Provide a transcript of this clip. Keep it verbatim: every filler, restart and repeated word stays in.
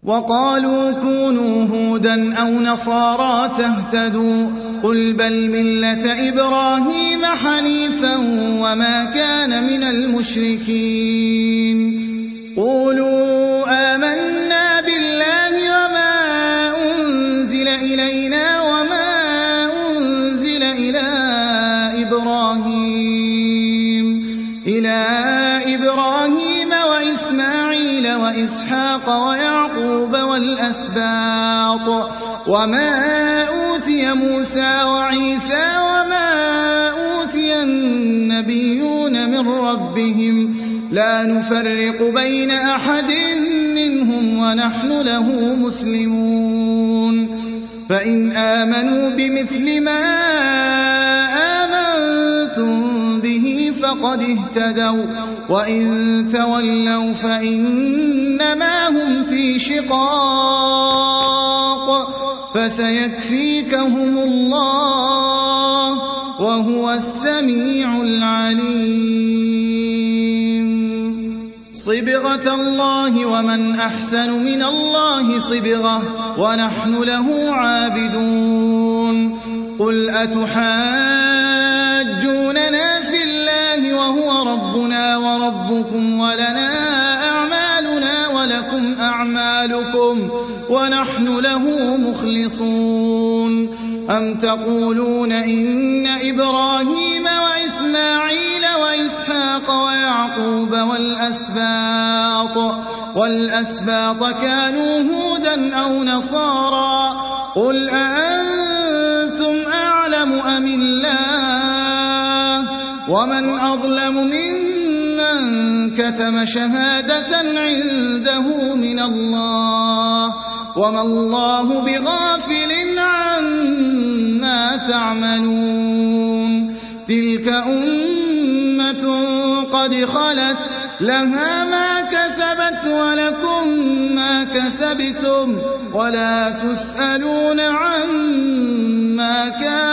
وقالوا كونوا هودا أو نصارى تهتدوا قل بل ملة إبراهيم حنيفا وما كان من المشركين قولوا آمنا بالله وما أنزل إلينا وما أنزل إلى إبراهيم إلى إبراهيم وإسماعيل وإسحاق ويعقوب والأسباط وما أوتي موسى وعيسى وما أوتي النبيون من ربهم لا نفرق بين أحد منهم ونحن له مسلمون فإن آمنوا بمثل ما آمنتم به فقد اهتدوا وإن تولوا فإنما هم في شقاق فسيكفيكهم الله وهو السميع العليم صبغة الله ومن أحسن من الله صبغة ونحن له عابدون قل أتحاجوننا في الله وهو ربنا وربكم ولنا أعمالنا ولكم أعمالكم ونحن له مخلصون أم تقولون إن إبراهيم وإسماعيل وإسحاق ويعقوب والأسباط والأسباط كانوا هودا أو نصارى قل أأنتم أعلم أم الله ومن أظلم ممن كتم شهادة عنده من الله وما الله بغافل عما تعملون تلك أمة قد خلت لها ما كسبت ولكم ما كسبتم ولا تسألون عما كانوا